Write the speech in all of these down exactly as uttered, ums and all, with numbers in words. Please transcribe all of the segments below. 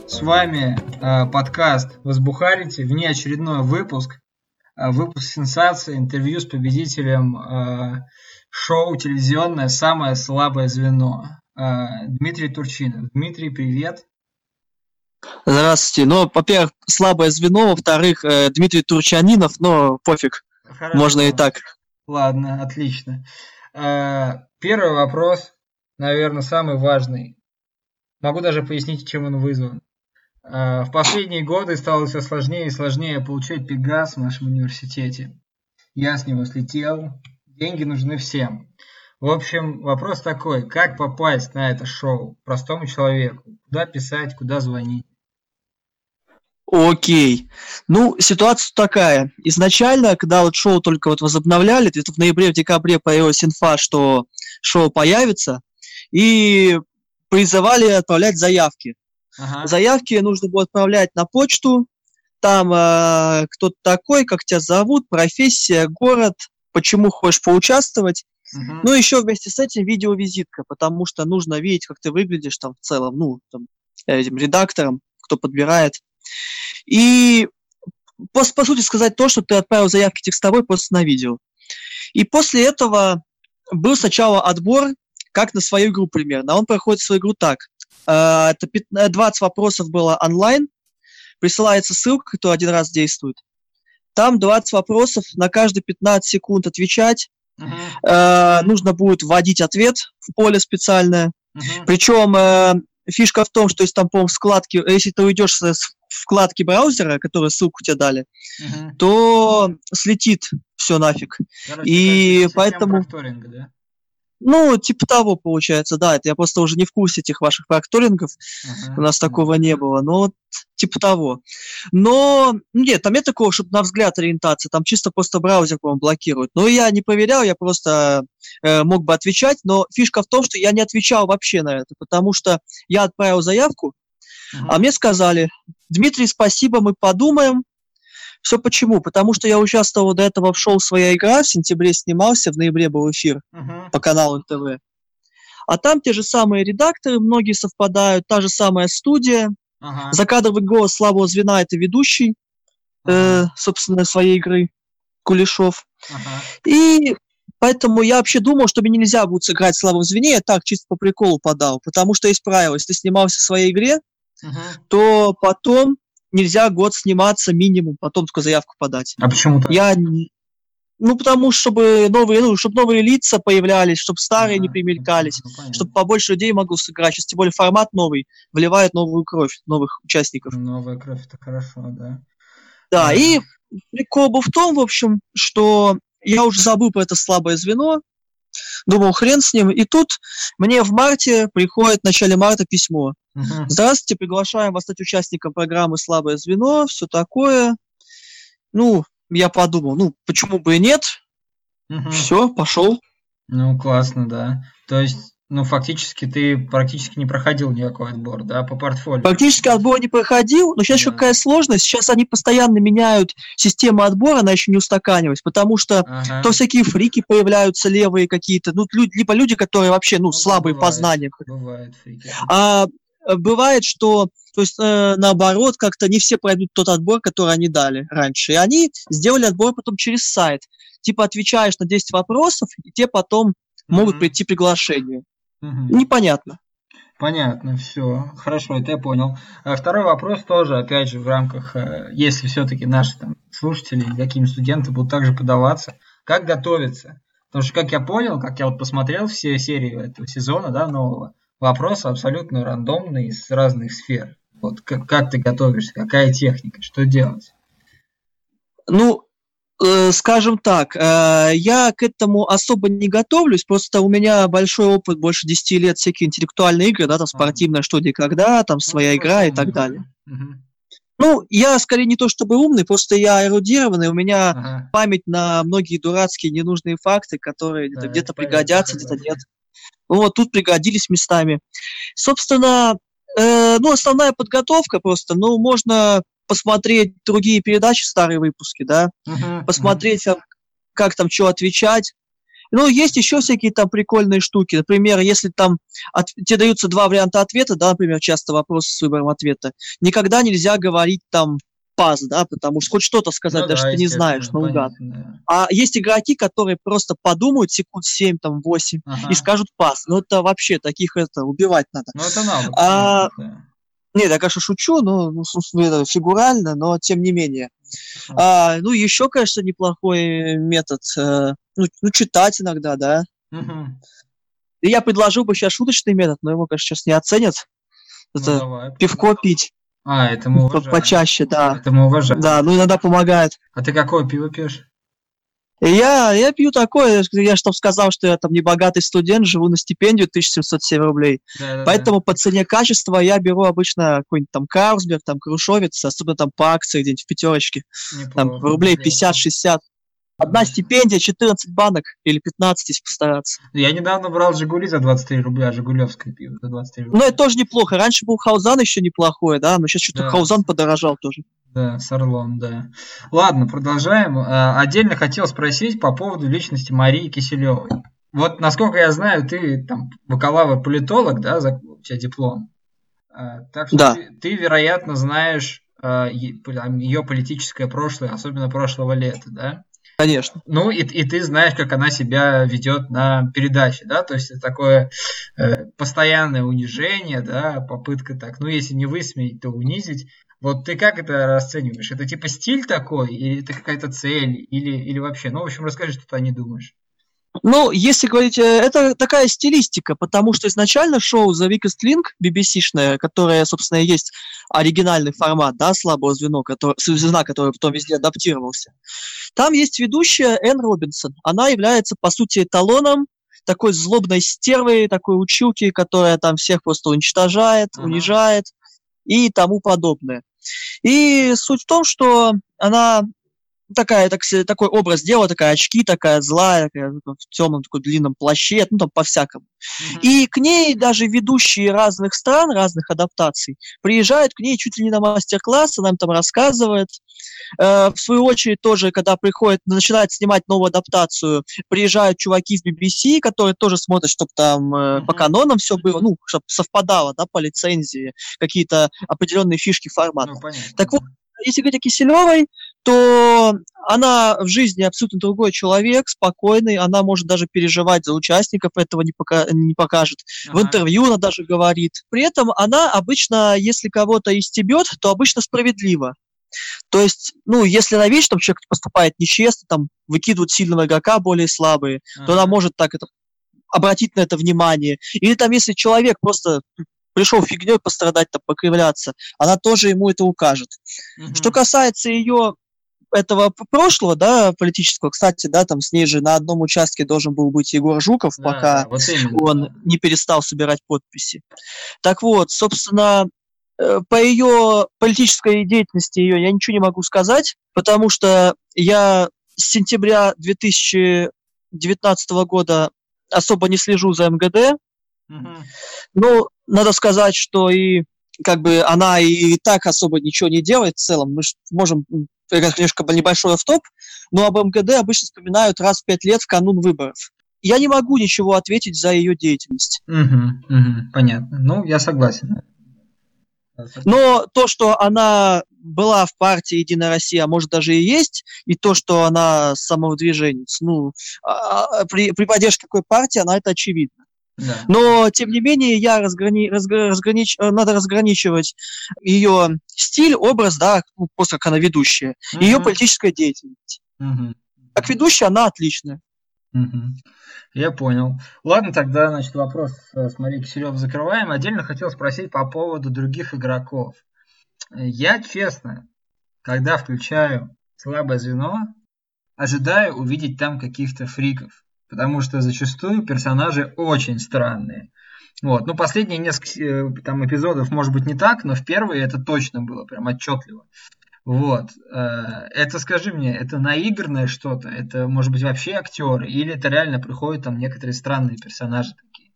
С вами э, подкаст «Возбухарите», внеочередной выпуск, э, выпуск сенсации, интервью с победителем э, шоу телевизионное «Самое слабое звено» э, Дмитрий Турчинов. Дмитрий, привет. Здравствуйте. Ну, во-первых, слабое звено, во-вторых, э, Дмитрий Турчанинов, но пофиг, Хорошо. Можно и так. Ладно, отлично. Э, первый вопрос, наверное, самый важный. Могу даже пояснить, чем он вызван. В последние годы стало все сложнее и сложнее получать Пегас в нашем университете. Я с него слетел. Деньги нужны всем. В общем, вопрос такой. Как попасть на это шоу простому человеку? Куда писать, куда звонить? Окей. Ну, ситуация такая. Изначально, когда вот шоу только вот возобновляли, где-то в ноябре, в декабре появилась инфа, что шоу появится, и призывали отправлять заявки. Ага. Заявки нужно было отправлять на почту, там э, кто-то такой, как тебя зовут, профессия, город, почему хочешь поучаствовать. Uh-huh. Ну, еще вместе с этим видеовизитка, потому что нужно видеть, как ты выглядишь там в целом, ну, там, этим редактором, кто подбирает. И, по, по сути сказать, то, что ты отправил заявки текстовой просто на видео. И после этого был сначала отбор, как на свою игру примерно. Он проходит свою игру так. Это двадцать вопросов было онлайн, присылается ссылка, которая один раз действует. Там двадцать вопросов, на каждые пятнадцать секунд отвечать. Uh-huh. Нужно будет вводить ответ в поле специальное. Uh-huh. Причем фишка в том, что если там, по-моему, вкладки, если ты уйдешь с вкладки браузера, которые ссылку тебе дали, uh-huh. то слетит все нафиг. Короче, и поэтому... Да? Ну, типа того, получается, да. Это я просто уже не в курсе этих ваших факторингов. Uh-huh. У нас uh-huh. такого не было. Но вот типа того. Но нет, там нет такого, чтобы на взгляд ориентация. Там чисто просто браузер, по-моему, блокирует. Но я не проверял, я просто э, мог бы отвечать. Но фишка в том, что я не отвечал вообще на это. Потому что я отправил заявку, uh-huh. а мне сказали: Дмитрий, спасибо, мы подумаем. Все почему? Потому что я участвовал до этого в шоу «Своя игра», в сентябре снимался, в ноябре был эфир uh-huh. по каналу эн тэ вэ. А там те же самые редакторы, многие совпадают, та же самая студия. Uh-huh. Закадровый голос слабого звена – это ведущий, uh-huh. э, собственно, «Своей игры» Кулешов. Uh-huh. И поэтому я вообще думал, что мне нельзя будет сыграть в слабом звене, я так чисто по приколу подал. Потому что есть правило, если ты снимался в «Своей игре», uh-huh. то потом... нельзя год сниматься минимум, потом только заявку подать. А почему так? Я... Ну, потому что, чтобы новые, ну, чтобы новые лица появлялись, чтобы старые а, не примелькались, ну, чтобы побольше людей могло сыграть. Сейчас, тем более, формат новый, вливает новую кровь, новых участников. Новая кровь, это хорошо, да. Да, а. И прикол был в том, в общем, что я уже забыл про это слабое звено, думал, хрен с ним, и тут мне в марте приходит, в начале марта, письмо. Uh-huh. Здравствуйте, приглашаем вас стать участником программы «Слабое звено», все такое. Ну, я подумал, ну, почему бы и нет? Uh-huh. Все, пошел. Ну, классно, да. То есть, ну, фактически ты практически не проходил никакой отбор, да, по портфолио? Практически отбор не проходил, но сейчас да. еще какая сложность. Сейчас они постоянно меняют систему отбора, она еще не устаканилась, потому что ага. то всякие фрики появляются, левые какие-то, ну, люди, либо люди, которые вообще, ну, ну слабые бывает, по знаниям. Бывает фрики. А бывает, что, то есть, э, наоборот, как-то не все пройдут тот отбор, который они дали раньше. И они сделали отбор потом через сайт. Типа отвечаешь на десять вопросов, и тебе потом mm-hmm. могут прийти приглашения. Mm-hmm. Непонятно. Понятно, все. Хорошо, это я понял. А второй вопрос тоже, опять же, в рамках, если все-таки наши там слушатели, какие студенты будут также подаваться, как готовиться? Потому что, как я понял, как я вот посмотрел все серии этого сезона, да, нового, вопросы абсолютно рандомные из разных сфер. Вот как, как ты готовишься, какая техника, что делать? Ну, э, скажем так, э, я к этому особо не готовлюсь, просто у меня большой опыт, больше десяти лет, всякие интеллектуальные игры, да, там спортивная что, где, когда, там своя ну, игра и так далее. Угу. Ну, я скорее не то чтобы умный, просто я эрудированный, у меня ага. память на многие дурацкие ненужные факты, которые да, где-то пригодятся, где-то нет. Вот, тут пригодились местами. Собственно, э, ну, основная подготовка просто, ну, можно посмотреть другие передачи, старые выпуски, да, uh-huh, посмотреть, uh-huh. как там что отвечать. Ну, есть еще всякие там прикольные штуки. Например, если там от... тебе даются два варианта ответа, да, например, часто вопросы с выбором ответа, никогда нельзя говорить там пас, да, потому что хоть что-то сказать, Ну даже да, ты не знаешь, естественно, наугад. понятно, да. А есть игроки, которые просто подумают секунд семь, там, восемь и Ага. скажут пас. Ну, это вообще, таких это убивать надо. Ну, это навык, А... да. Нет, я, конечно, шучу, но ну, это фигурально, но тем не менее. А, ну, еще, конечно, неплохой метод. Э, ну, ну, читать иногда, да. Угу. И я предложил бы сейчас шуточный метод, но его, конечно, сейчас не оценят. Это Ну, давай. пивко пить. А, это мы уважаем. Почаще, да. Это мы уважаем. Да, ну иногда помогает. А ты какое пиво пьешь? Я, я пью такое, я же там сказал, что я там не богатый студент, живу на стипендию тысяча семьсот семь рублей. Да-да-да. Поэтому по цене качества я беру обычно какой-нибудь там Карлсберг, там Крушовец, особенно там по акции где-нибудь в пятерочке. Неплохо, там рублей неплохо. пятьдесят-шестьдесят. Одна стипендия, четырнадцать банок или пятнадцать, если постараться. Я недавно брал Жигули за двадцать три рубля, жигулевское пиво за двадцать три рубля. Ну, это тоже неплохо. Раньше был Хаузан еще неплохое, да, но сейчас что-то Да. Хаузан подорожал тоже. Да, с Орлом, да. Ладно, продолжаем. А, отдельно хотел спросить по поводу личности Марии Киселевой. Вот, насколько я знаю, ты там бакалавр-политолог, да, за, у тебя диплом. А, так что Да. ты, ты, вероятно, знаешь а, ее политическое прошлое, особенно прошлого лета, да? Конечно. Ну, и, и ты знаешь, как она себя ведет на передаче, да, то есть это такое э, постоянное унижение, да, попытка так, ну, если не высмеять, то унизить. Вот ты как это расцениваешь? Это типа стиль такой, или это какая-то цель, или, или вообще? Ну, в общем, расскажи, что ты о ней думаешь. Ну, если говорить, это такая стилистика, потому что изначально шоу The Weakest Link, би би си-шное, которое, собственно, и есть оригинальный формат, да, слабого звено, который, звена, который потом везде адаптировался. Там есть ведущая Энн Робинсон. Она является, по сути, эталоном такой злобной стервы, такой училки, которая там всех просто уничтожает, ага. унижает и тому подобное. И суть в том, что она такая, так, такой образ делала, такая очки, такая злая, такая, в темном такой длинном плаще, ну там по-всякому. Mm-hmm. И к ней даже ведущие разных стран, разных адаптаций, приезжают к ней чуть ли не на мастер-класс, она им там рассказывает. Э, в свою очередь тоже, когда приходит, начинает снимать новую адаптацию, приезжают чуваки с би би си, которые тоже смотрят, чтобы там э, mm-hmm. по канонам все было, ну, чтобы совпадало, да, по лицензии, какие-то определенные фишки формата. Ну, понятно. Так вот, если говорить о Киселевой, то она в жизни абсолютно другой человек, спокойный, она может даже переживать за участников, этого не, пока, не покажет. Ага. В интервью она даже говорит. При этом она обычно, если кого-то истебет, то обычно справедливо. То есть, ну, если она видит, что человек поступает нечестно, там, выкидывают сильного игрока, более слабые, ага. то она может так это, обратить на это внимание. Или там, если человек просто пришел фигней пострадать, там, покривляться, она тоже ему это укажет. Mm-hmm. Что касается ее этого прошлого, да, политического, кстати, да, там с ней же на одном участке должен был быть Егор Жуков, да, пока да, вот он да. не перестал собирать подписи. Так вот, собственно, по ее политической деятельности ее я ничего не могу сказать, потому что я с сентября две тысячи девятнадцатого года особо не слежу за эм гэ дэ. Mm-hmm. Ну, надо сказать, что и как бы она и так особо ничего не делает в целом. Мы можем, это, конечно, небольшой автоп, но об эм гэ дэ обычно вспоминают раз в пять лет в канун выборов. Я не могу ничего ответить за ее деятельность. Угу, угу, понятно. Ну, я согласен. Но то, что она была в партии «Единая Россия», а может даже и есть, и то, что она самовыдвиженец, ну, при, при поддержке какой партии, она это очевидно. Да. Но, тем не менее, я разграни... разгр... разгранич... надо разграничивать ее стиль, образ, да, просто как она ведущая, uh-huh. и ее политическая деятельность. Uh-huh. Как ведущая она отличная. Uh-huh. Я понял. Ладно, тогда, значит, вопрос с Марией Киселевой закрываем. Отдельно хотел спросить по поводу других игроков. Я, честно, когда включаю слабое звено, ожидаю увидеть там каких-то фриков. Потому что зачастую персонажи очень странные. Вот. Ну, последние несколько там, эпизодов, может быть, не так, но в первые это точно было прям отчетливо. Вот. Это, скажи мне, это наигранное что-то? Это, может быть, вообще актеры? Или это реально приходят там некоторые странные персонажи такие?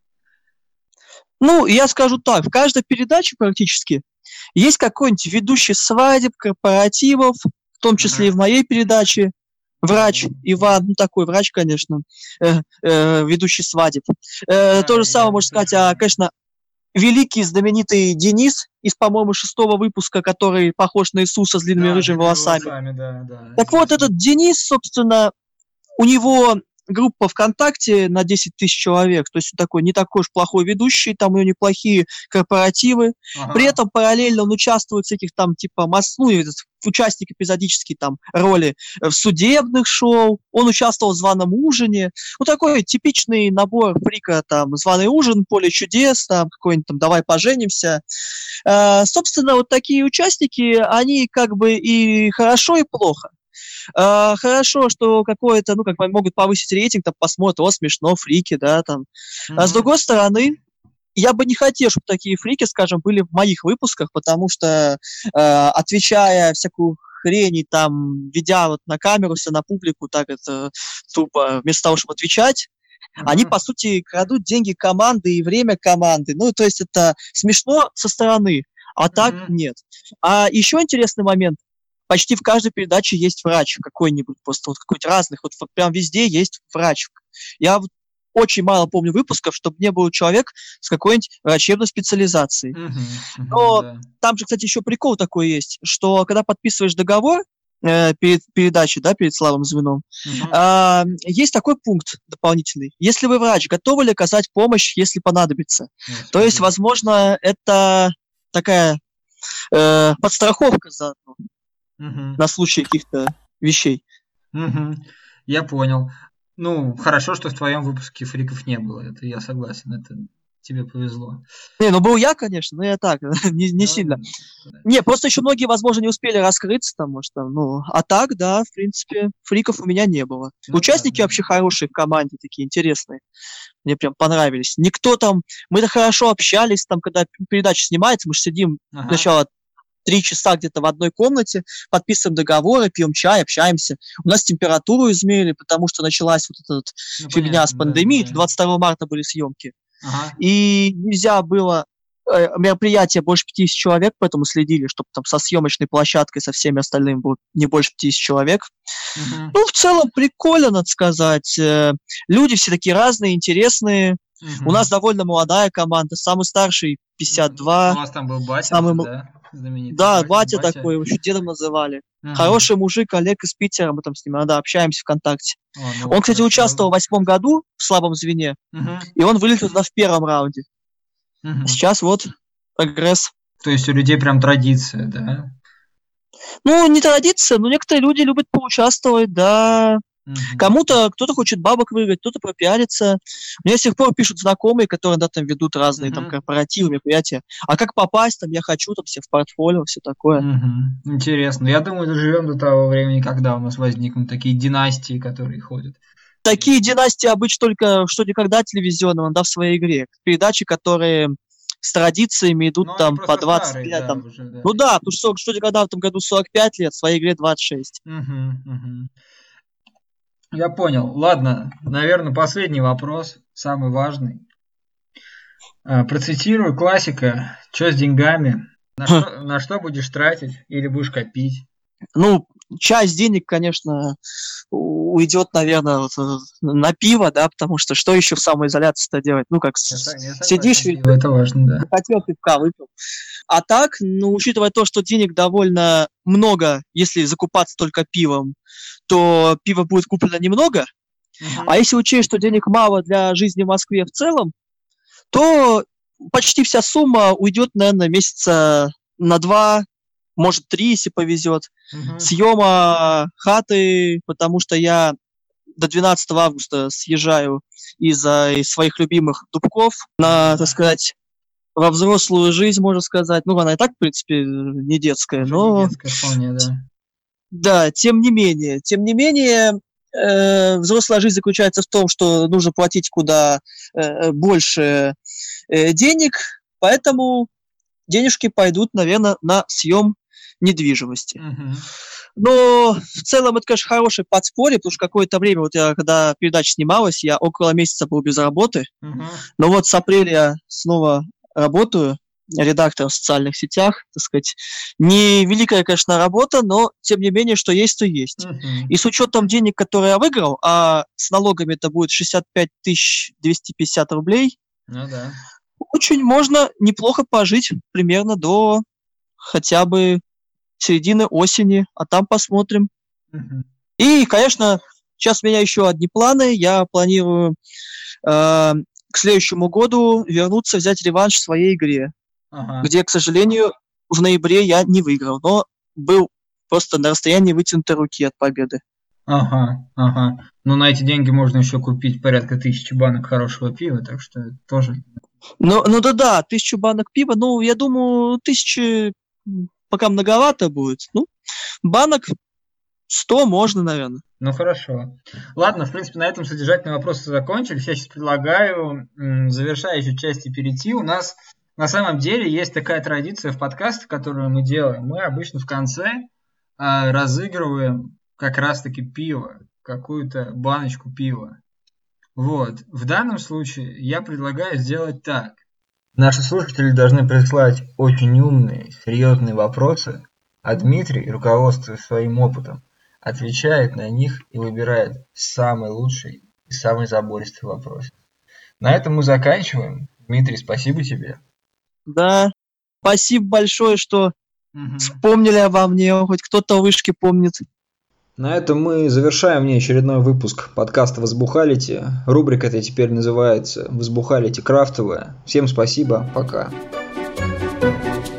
Ну, я скажу так. В каждой передаче практически есть какой-нибудь ведущий свадеб, корпоративов, в том числе uh-huh. и в моей передаче. Врач Иван, ну такой врач, конечно, э, э, ведущий свадеб. Э, Да, то же самое я можно сказать, слышал. а, конечно, великий знаменитый Денис из, по-моему, шестого выпуска, который похож на Иисуса с длинными Да, с рыжими длинными волосами. волосами, да, да, Так вот, известно. этот Денис, собственно, у него группа ВКонтакте на десять тысяч человек, то есть он такой не такой уж плохой ведущий, там у него неплохие корпоративы. При Ага. этом параллельно он участвует в всяких там типа масс, ну, этот участник эпизодические там роли в судебных шоу, он участвовал в «Званом ужине». Ну, такой типичный набор фрика, там, «Званый ужин», «Поле чудес», там, какой-нибудь там «Давай поженимся». Э, собственно, вот такие участники, они как бы и хорошо, и плохо. Uh, хорошо, что какое-то, ну, как бы могут повысить рейтинг, там, посмотрят, о, смешно, фрики, да, там. А с Мгм. другой стороны, я бы не хотел, чтобы такие фрики, скажем, были в моих выпусках, потому что, uh, отвечая всякую хрень и там, ведя вот на камеру все, на публику, так это тупо, вместо того, чтобы отвечать, они, по Мгм. сути, крадут деньги команды и время команды. Ну, то есть это смешно со стороны, а так Мгм. нет. А еще интересный момент. Почти в каждой передаче есть врач какой-нибудь, просто вот какой-то разных, вот в- прям везде есть врач. Я вот очень мало помню выпусков, чтобы не был человек с какой-нибудь врачебной специализацией. Мгм. Мгм. Но Да. там же, кстати, еще прикол такой есть, что когда подписываешь договор э, перед передачей, да, перед слабым звеном, Мгм. а, есть такой пункт дополнительный. Если вы врач, готовы ли оказать помощь, если понадобится? То есть, Господи. возможно, это такая э, подстраховка заодно Мгм. на случай каких-то вещей. Мгм. Я понял. Ну, хорошо, что в твоем выпуске фриков не было. Это я согласен. Это тебе повезло. Не, ну был я, конечно, но я так, не, не сильно. Ну, Не, просто еще многие, возможно, не успели раскрыться там, может, там, ну, а так, да, в принципе, фриков у меня не было. ну да, Участники да. вообще хорошие в команде, такие интересные. Мне прям понравились. Никто там, мы-то хорошо общались, там, когда передача снимается, мы же сидим Ага. сначала три часа где-то в одной комнате, подписываем договоры, пьем чай, общаемся. У нас температуру измерили, потому что началась вот эта вот Ну, фигня с понятно, да, пандемией, да. двадцать второго марта были съемки. Ага. И нельзя было э, мероприятие больше пятьдесят человек, поэтому следили, чтобы там со съемочной площадкой, со всеми остальными было не больше пятьдесят человек. Мгм. Ну, в целом прикольно, надо сказать. Э, Люди все такие разные, интересные. У нас Мгм. довольно молодая команда. Самый старший пятьдесят У два. вас там был батя, Самый... м- да? Знаменитый Да, батя. батя батя. такой, его еще дедом называли. Мгм. Хороший мужик, Олег из Питера, мы там с ним иногда общаемся ВКонтакте. О, ну, Он, кстати, хорошо. участвовал в восьмом году в «Слабом звене», Мгм. и он вылетел туда в первом раунде. Мгм. Сейчас вот прогресс. То есть у людей прям традиция, да? Ну, не традиция, но некоторые люди любят поучаствовать, да. Мгм. Кому-то, кто-то хочет бабок выиграть, кто-то пропиариться. Мне до сих пор пишут знакомые, которые, да, там ведут разные там Мгм. корпоративы, мероприятия. А как попасть, там, я хочу, там, все в портфолио, все такое. Мгм. Интересно. Я думаю, доживем до того времени, когда у нас возникнут такие династии, которые ходят. Такие династии обычно только что никогда телевизионного, да, в своей игре. Передачи, которые с традициями идут Ну, они там по просто двадцать старые, лет. да, Там. уже, да. Ну да, потому что что никогда в этом году сорок пять лет, в своей игре двадцать шесть. Мгм, мгм. Я понял. Ладно, наверное, последний вопрос, самый важный. А, Процитирую классика. Что с деньгами? На что, на что будешь тратить или будешь копить? Ну, часть денег, конечно, у- уйдет, наверное, вот, э, на пиво, да, потому что что еще в самоизоляции-то делать? Ну, как Я, с- со- я сидишь, согласен, пиво это важно, да. захотел пивка, выпил. А так, ну, учитывая то, что денег довольно много, если закупаться только пивом, то пива будет куплено немного. Мгм. А если учесть, что денег мало для жизни в Москве в целом, то почти вся сумма уйдет, наверное, месяца на два, может, три, если повезет. Мгм. Съема хаты, потому что я до двенадцатого августа съезжаю из-за из своих любимых Дубков на, Да. так сказать, во взрослую жизнь, можно сказать. Ну, она и так, в принципе, не детская, Уже не но детская вполне, да. да, тем не менее. Тем не менее, э, взрослая жизнь заключается в том, что нужно платить куда э, больше э, денег, поэтому денежки пойдут, наверное, на съем недвижимости. Мгм. Но в целом это, конечно, хорошее подспорье, потому что какое-то время, вот я, когда передача снималась, я около месяца был без работы, Мгм. но вот с апреля я снова работаю, редактор в социальных сетях, так сказать. Не великая, конечно, работа, но тем не менее, что есть, то есть. Мгм. И с учетом денег, которые я выиграл, а с налогами это будет шестьдесят пять тысяч двести пятьдесят рублей, Ну да. очень можно неплохо пожить примерно до хотя бы середины осени, а там посмотрим. Мгм. И, конечно, сейчас у меня еще одни планы. Я планирую э, к следующему году вернуться, взять реванш в своей игре, Ага. где, к сожалению, в ноябре я не выиграл, но был просто на расстоянии вытянутой руки от победы. Ага, ага. Ну, на эти деньги можно еще купить порядка тысячи банок хорошего пива, так что это тоже... Ну, ну да-да, тысячу банок пива, ну, я думаю, тысячи м, пока многовато будет. Ну, банок сто можно, наверное. Ну, хорошо. Ладно, в принципе, на этом содержательные вопросы закончились. Я сейчас предлагаю м, в завершающей части перейти. У нас на самом деле есть такая традиция в подкасте, которую мы делаем. Мы обычно в конце а, разыгрываем как раз-таки пиво, какую-то баночку пива. Вот. В данном случае я предлагаю сделать так. Наши слушатели должны прислать очень умные, серьезные вопросы, а Дмитрий, руководствуясь своим опытом, отвечает на них и выбирает самый лучший и самый забористый вопрос. На этом мы заканчиваем. Дмитрий, спасибо тебе. Да, спасибо большое, что Мгм. вспомнили обо мне, хоть кто-то в вышке помнит. На этом мы завершаем внеочередной выпуск подкаста «Возбухалити». Рубрика эта теперь называется «Возбухалити крафтовая». Всем спасибо, пока.